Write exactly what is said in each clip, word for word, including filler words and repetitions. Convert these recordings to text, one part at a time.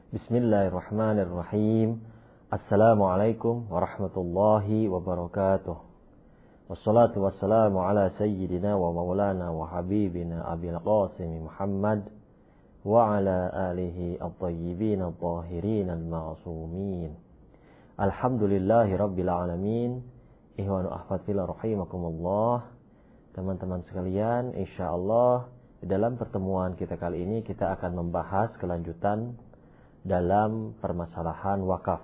Bismillahirrahmanirrahim. Assalamualaikum warahmatullahi wabarakatuh. Wassalatu wassalamu ala sayyidina wa maulana wa habibina Abil Qasim Muhammad wa ala alihi at-tayyibin at-tahirin al-ma'sumin. Alhamdulillahi rabbil alamin. Ihwanu ahfad fillah rahimakumullah. Teman-teman sekalian, insyaallah di dalam pertemuan kita kali ini kita akan membahas kelanjutan dalam permasalahan wakaf.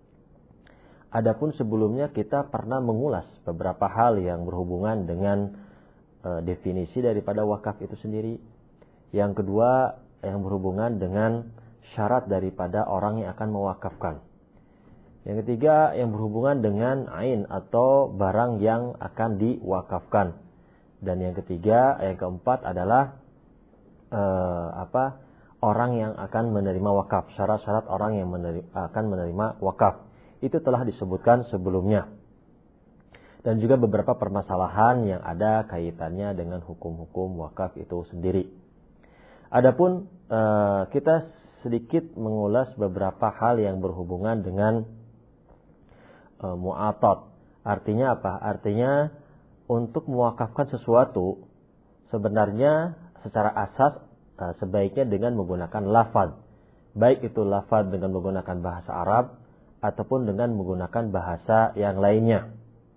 Adapun sebelumnya kita pernah mengulas beberapa hal yang berhubungan dengan e, definisi daripada wakaf itu sendiri. Yang kedua yang berhubungan dengan syarat daripada orang yang akan mewakafkan. Yang ketiga yang berhubungan dengan ain atau barang yang akan diwakafkan. Dan yang ketiga, yang keempat adalah e, apa? orang yang akan menerima wakaf. Syarat-syarat orang yang menerima, akan menerima wakaf. Itu telah disebutkan sebelumnya. Dan juga beberapa permasalahan yang ada kaitannya dengan hukum-hukum wakaf itu sendiri. Adapun eh, kita sedikit mengulas beberapa hal yang berhubungan dengan eh, mu'atat. Artinya apa? Artinya untuk mewakafkan sesuatu sebenarnya secara asas eh, sebaiknya dengan menggunakan lafaz. Baik itu lafaz dengan menggunakan bahasa Arab ataupun dengan menggunakan bahasa yang lainnya.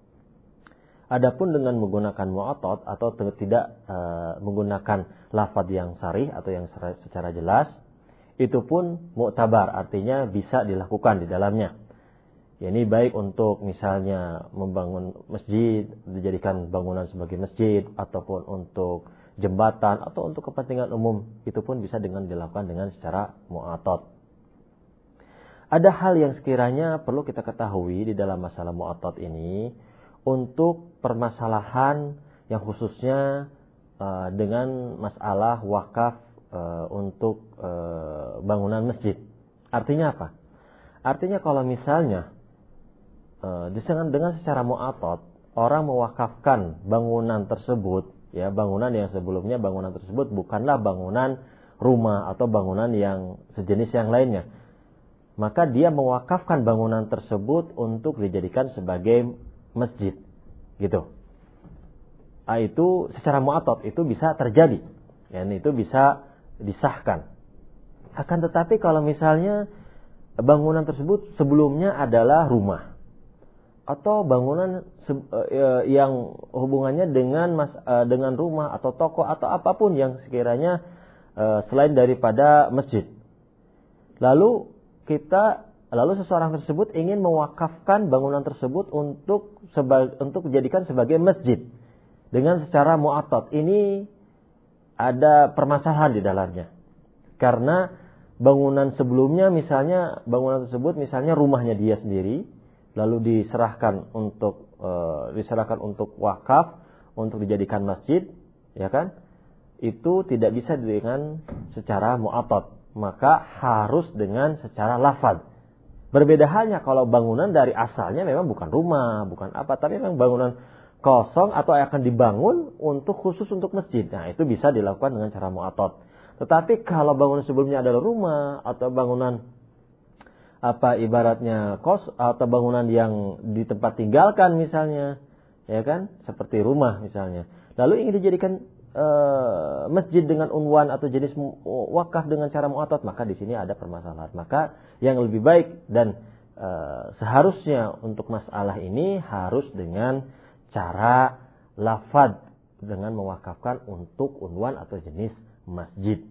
Adapun dengan menggunakan mu'atat atau tidak e, menggunakan lafaz yang sharih atau yang secara jelas, itu pun mu'tabar, artinya bisa dilakukan di dalamnya. Ini baik untuk misalnya membangun masjid, dijadikan bangunan sebagai masjid, ataupun untuk jembatan atau untuk kepentingan umum, itu pun bisa dengan dilakukan dengan secara mu'atat. Ada hal yang sekiranya perlu kita ketahui di dalam masalah mu'atat ini untuk permasalahan yang khususnya uh, dengan masalah wakaf uh, untuk uh, bangunan masjid. Artinya apa? Artinya kalau misalnya uh, dengan, dengan secara mu'atat orang mewakafkan bangunan tersebut, ya bangunan yang sebelumnya bangunan tersebut bukanlah bangunan rumah atau bangunan yang sejenis yang lainnya, maka dia mewakafkan bangunan tersebut untuk dijadikan sebagai masjid, gitu. Nah, itu secara mu'atat itu bisa terjadi, ya, itu bisa disahkan. Akan tetapi kalau misalnya bangunan tersebut sebelumnya adalah rumah atau bangunan yang hubungannya dengan mas, dengan rumah atau toko atau apapun yang sekiranya selain daripada masjid, lalu kita lalu seseorang tersebut ingin mewakafkan bangunan tersebut untuk seba, untuk dijadikan sebagai masjid dengan secara mu'atat. Ini ada permasalahan di dalamnya. Karena bangunan sebelumnya misalnya bangunan tersebut misalnya rumahnya dia sendiri lalu diserahkan untuk e, diserahkan untuk wakaf untuk dijadikan masjid, ya kan? Itu tidak bisa dengan secara mu'atat. Maka harus dengan secara lafaz. Berbeda halnya kalau bangunan dari asalnya memang bukan rumah, bukan apa, tapi memang bangunan kosong atau akan dibangun untuk khusus untuk masjid. Nah, itu bisa dilakukan dengan cara mu'atat. Tetapi kalau bangunan sebelumnya adalah rumah atau bangunan apa ibaratnya kos atau bangunan yang di tempat tinggalkan misalnya, ya kan, seperti rumah misalnya. Lalu ingin dijadikan Uh, masjid dengan unwan atau jenis wakaf dengan cara mu'atat, maka di sini ada permasalahan. Maka yang lebih baik dan uh, seharusnya untuk masalah ini harus dengan cara lafaz dengan mewakafkan untuk unwan atau jenis masjid.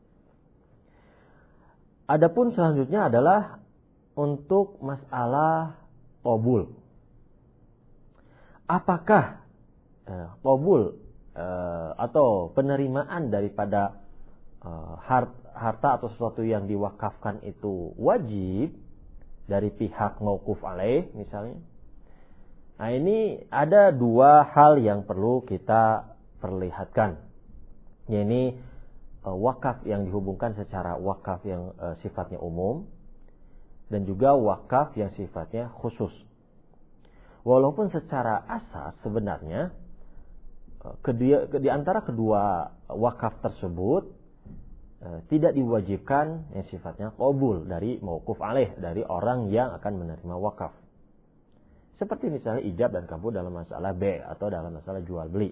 Adapun selanjutnya adalah untuk masalah tobul. Apakah uh, tobul Uh, atau penerimaan daripada uh, harta atau sesuatu yang diwakafkan itu wajib dari pihak mauquf alaih misalnya. Nah, ini ada dua hal yang perlu kita perlihatkan. Yaitu uh, wakaf yang dihubungkan secara wakaf yang uh, sifatnya umum dan juga wakaf yang sifatnya khusus. Walaupun secara asas sebenarnya Kedia, di antara kedua wakaf tersebut tidak diwajibkan yang sifatnya qabul dari mauquf alaih, dari orang yang akan menerima wakaf. Seperti misalnya ijab dan kabul dalam masalah B atau dalam masalah jual beli.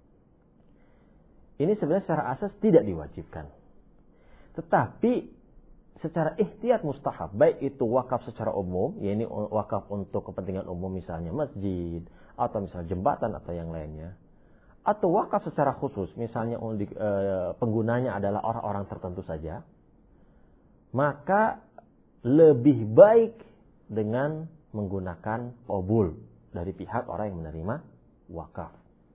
Ini sebenarnya secara asas tidak diwajibkan. Tetapi secara ihtiyat mustahab, baik itu wakaf secara umum, yaitu wakaf untuk kepentingan umum misalnya masjid atau misalnya jembatan atau yang lainnya, atau wakaf secara khusus, misalnya e, penggunanya adalah orang-orang tertentu saja, maka lebih baik dengan menggunakan qabul dari pihak orang yang menerima wakaf.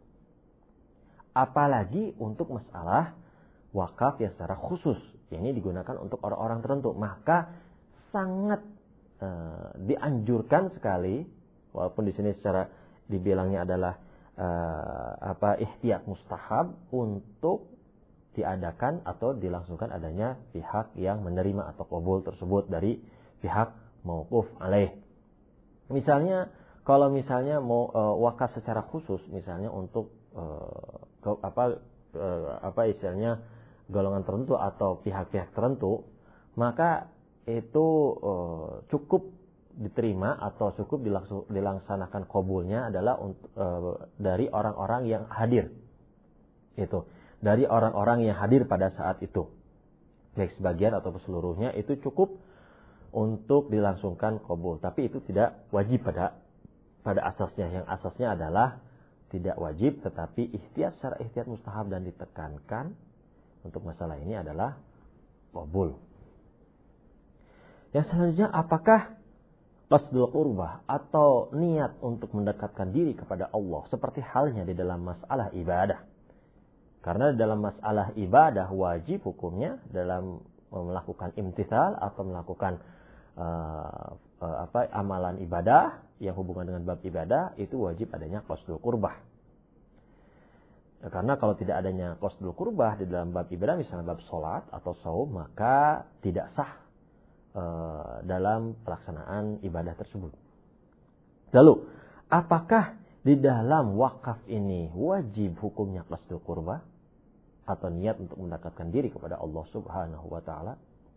Apalagi untuk masalah wakaf yang secara khusus, ini digunakan untuk orang-orang tertentu, maka sangat e, dianjurkan sekali, walaupun di sini secara dibilangnya adalah Uh, apa ihtiyat mustahab untuk diadakan atau dilangsungkan adanya pihak yang menerima atau qabul tersebut dari pihak mauquf alaih. Misalnya kalau misalnya mau uh, wakaf secara khusus, misalnya untuk uh, ke, apa uh, apa istilahnya golongan tertentu atau pihak-pihak tertentu, maka itu uh, cukup diterima atau cukup dilaksanakan, dilaksanakan qabulnya adalah untuk, e, dari orang-orang yang hadir. Itu dari orang-orang yang hadir pada saat itu. Baik sebagian atau seluruhnya itu cukup untuk dilangsungkan qabul, tapi itu tidak wajib pada pada asasnya. Yang asasnya adalah tidak wajib, tetapi ihtiyat secara ihtiyat mustahab dan ditekankan untuk masalah ini adalah qabul. Yang selanjutnya, apakah qasdul qurbah atau niat untuk mendekatkan diri kepada Allah seperti halnya di dalam masalah ibadah. Karena dalam masalah ibadah wajib hukumnya dalam melakukan imtithal atau melakukan uh, uh, apa amalan ibadah yang hubungan dengan bab ibadah itu wajib adanya qasdul qurbah. Karena kalau tidak adanya qasdul qurbah di dalam bab ibadah, misalnya bab salat atau shaum, maka tidak sah dalam pelaksanaan ibadah tersebut. Lalu, apakah di dalam wakaf ini wajib hukumnya qasdul qurbah atau niat untuk mendekatkan diri kepada Allah Subhanahu wa taala?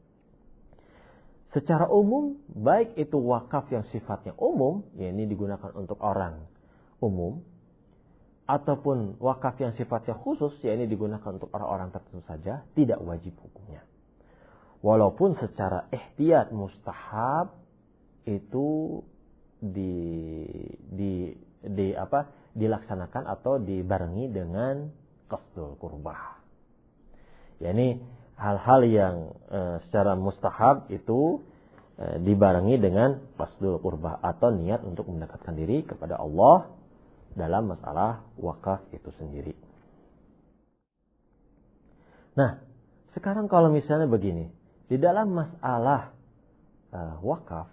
Secara umum, baik itu wakaf yang sifatnya umum, yakni digunakan untuk orang umum, ataupun wakaf yang sifatnya khusus, yakni digunakan untuk orang-orang tertentu saja, tidak wajib hukumnya. Walaupun secara ihtiyat mustahab itu di, di, di apa dilaksanakan atau dibarengi dengan qasdul qurbah. Yani hal-hal yang e, secara mustahab itu e, dibarengi dengan qasdul qurbah atau niat untuk mendekatkan diri kepada Allah dalam masalah wakaf itu sendiri. Nah, sekarang kalau misalnya begini, di dalam masalah uh, wakaf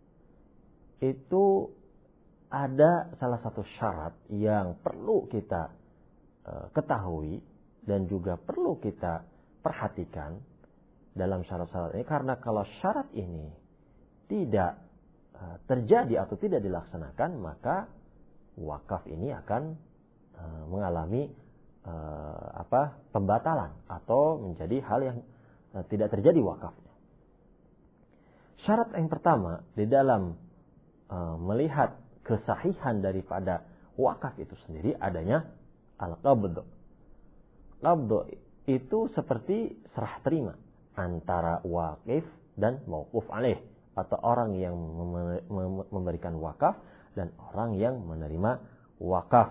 itu ada salah satu syarat yang perlu kita uh, ketahui dan juga perlu kita perhatikan dalam syarat-syarat ini, karena kalau syarat ini tidak uh, terjadi atau tidak dilaksanakan, maka wakaf ini akan uh, mengalami uh, apa pembatalan atau menjadi hal yang tidak terjadi wakafnya. Syarat yang pertama di dalam uh, melihat kesahihan daripada wakaf itu sendiri adanya al-qabd. Qabd itu seperti serah terima antara wakif dan mauquf alaih, atau orang yang memberikan wakaf dan orang yang menerima wakaf.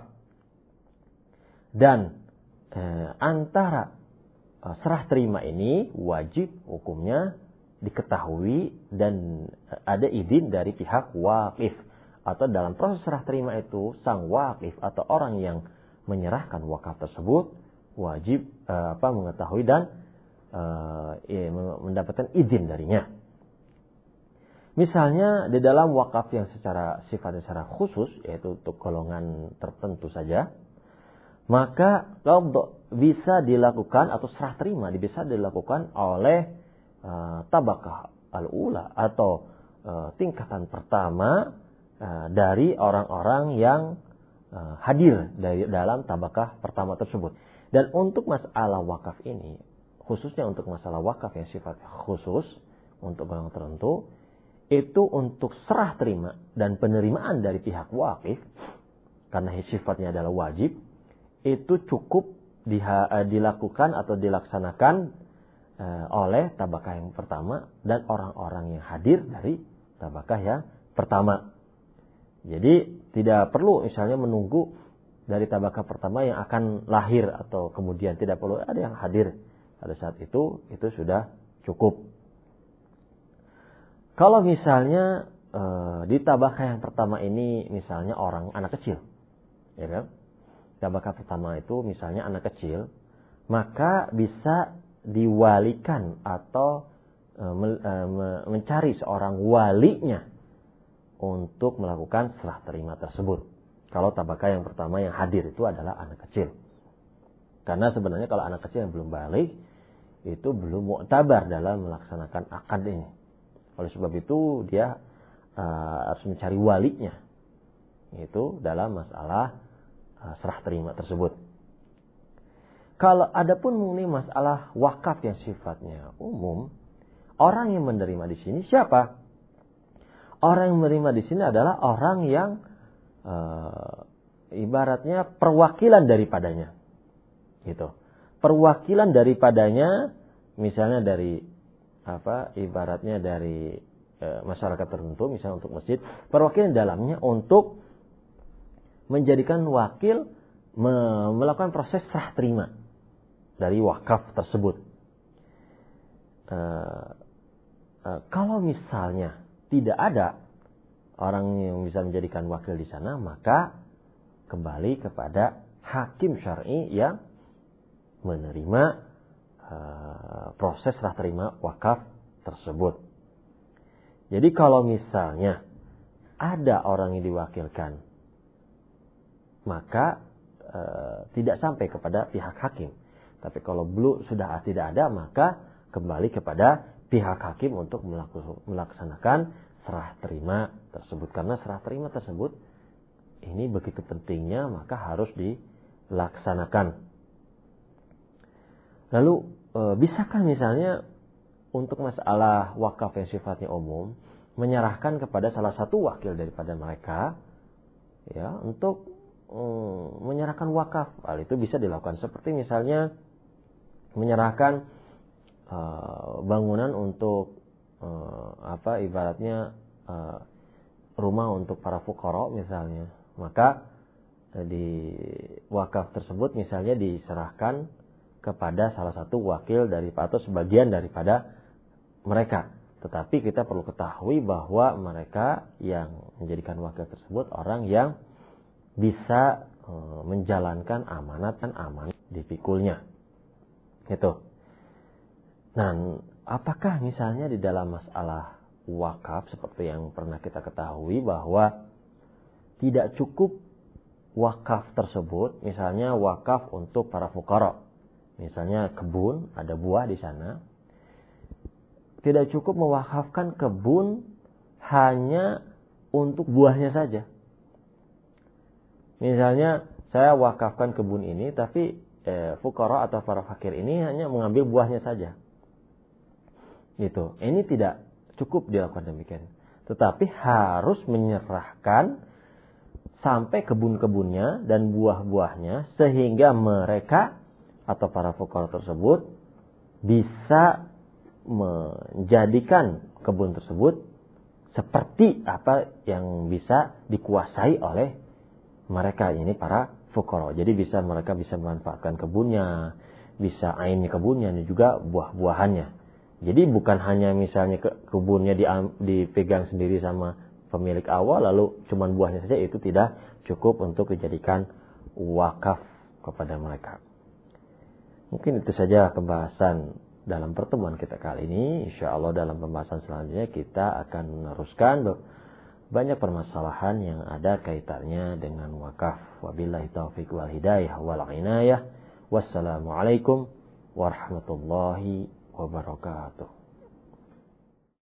Dan eh, antara serah terima ini wajib hukumnya diketahui dan ada izin dari pihak wakif, atau dalam proses serah terima itu sang wakif atau orang yang menyerahkan wakaf tersebut wajib uh, apa mengetahui dan uh, ya, mendapatkan izin darinya. Misalnya di dalam wakaf yang secara sifatnya secara khusus, yaitu untuk golongan tertentu saja, maka qabd bisa dilakukan atau serah terima bisa dilakukan oleh uh, tabaqah al-ula atau uh, tingkatan pertama uh, dari orang-orang yang uh, hadir dari dalam tabaqah pertama tersebut. Dan untuk masalah wakaf ini khususnya untuk masalah wakaf yang sifatnya khusus untuk golongan tertentu, itu untuk serah terima dan penerimaan dari pihak wakif, karena sifatnya adalah wajib, itu cukup diha, dilakukan atau dilaksanakan uh, oleh tabakah yang pertama dan orang-orang yang hadir dari tabakah yang pertama. Jadi tidak perlu misalnya menunggu dari tabakah pertama yang akan lahir atau kemudian, tidak perlu ada yang hadir pada saat itu, itu sudah cukup. Kalau misalnya e, di tabakah yang pertama ini misalnya orang anak kecil, ya kan? Tabakah pertama itu misalnya anak kecil, maka bisa diwalikan atau e, me, e, me, mencari seorang walinya untuk melakukan serah terima tersebut. Kalau tabakah yang pertama yang hadir itu adalah anak kecil, karena sebenarnya kalau anak kecil yang belum balik itu belum mu'tabar dalam melaksanakan akad ini. Oleh sebab itu dia uh, harus mencari walinya, itu dalam masalah uh, serah terima tersebut. Kalau adapun mengenai masalah wakaf yang sifatnya umum, orang yang menerima di sini siapa? Orang yang menerima di sini adalah orang yang uh, ibaratnya perwakilan daripadanya, gitu. Perwakilan daripadanya, misalnya dari apa ibaratnya dari e, masyarakat tertentu, misalnya untuk masjid, perwakilan dalamnya untuk menjadikan wakil me, melakukan proses serah terima dari wakaf tersebut. E, e, kalau misalnya tidak ada orang yang bisa menjadikan wakil di sana, maka kembali kepada hakim syar'i yang menerima Uh, proses serah terima wakaf tersebut. Jadi kalau misalnya ada orang yang diwakilkan, maka uh, tidak sampai kepada pihak hakim. Tapi kalau belum sudah tidak ada, maka kembali kepada pihak hakim untuk melaksanakan serah terima tersebut. Karena serah terima tersebut ini begitu pentingnya, maka harus dilaksanakan. Lalu e, bisakah misalnya untuk masalah wakaf yang sifatnya umum menyerahkan kepada salah satu wakil daripada mereka, ya, untuk e, menyerahkan wakaf? Hal itu bisa dilakukan seperti misalnya menyerahkan e, bangunan untuk e, apa ibaratnya e, rumah untuk para fuqara misalnya, maka e, di wakaf tersebut misalnya diserahkan kepada salah satu wakil dari atau sebagian daripada mereka. Tetapi kita perlu ketahui bahwa mereka yang menjadikan wakil tersebut orang yang bisa e, menjalankan amanat dan amanat dipikulnya. Itu. Nah, apakah misalnya di dalam masalah wakaf seperti yang pernah kita ketahui bahwa tidak cukup wakaf tersebut, misalnya wakaf untuk para fuqara. Misalnya kebun, ada buah di sana. Tidak cukup mewakafkan kebun hanya untuk buahnya saja. Misalnya saya wakafkan kebun ini, tapi eh, fuqara atau para fakir ini hanya mengambil buahnya saja. Gitu. Ini tidak cukup dilakukan demikian. Tetapi harus menyerahkan sampai kebun-kebunnya dan buah-buahnya, sehingga mereka atau para fuqara tersebut bisa menjadikan kebun tersebut seperti apa yang bisa dikuasai oleh mereka, ini para fuqara. Jadi bisa mereka bisa memanfaatkan kebunnya, bisa ainnya kebunnya dan juga buah-buahannya. Jadi bukan hanya misalnya ke, kebunnya di, dipegang sendiri sama pemilik awal lalu cuman buahnya saja, itu tidak cukup untuk dijadikan wakaf kepada mereka. Mungkin itu saja pembahasan dalam pertemuan kita kali ini. InsyaAllah dalam pembahasan selanjutnya kita akan meneruskan banyak permasalahan yang ada kaitannya dengan wakaf. Wabillahi taufiq wal hidayah wal inayah. Wassalamualaikum warahmatullahi wabarakatuh.